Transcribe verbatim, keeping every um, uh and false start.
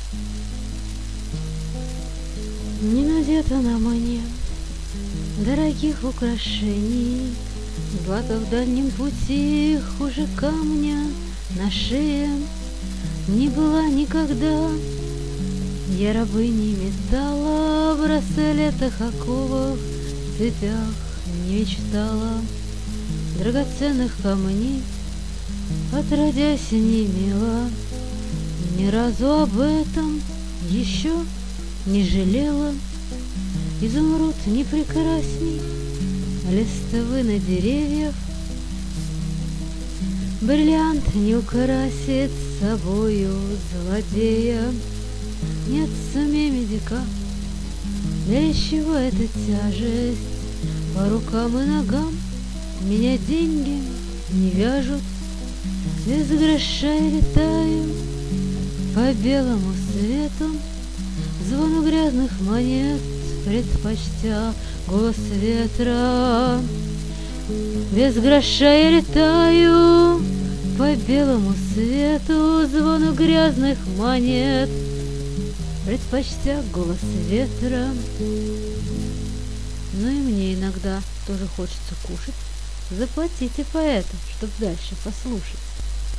Не надето на мне дорогих украшений, злато в дальнем пути хуже камня на шее. Не была никогда я рабыней металла, в браслетах, оковах, цепях не мечтала. Драгоценных камней отродясь не имела, ни разу об этом еще не жалела. Изумруд не прекрасней листвы на деревьях, бриллиант не украсит собою злодея. Нет, суме медика, для чего эта тяжесть по рукам и ногам? Меня деньги не вяжут, без гроша я летаю по белому свету, звону грязных монет предпочтя голос ветра. Без гроша я летаю по белому свету, звону грязных монет предпочтя голос ветра. Ну и мне иногда тоже хочется кушать. Заплатите поэту, чтоб дальше послушать.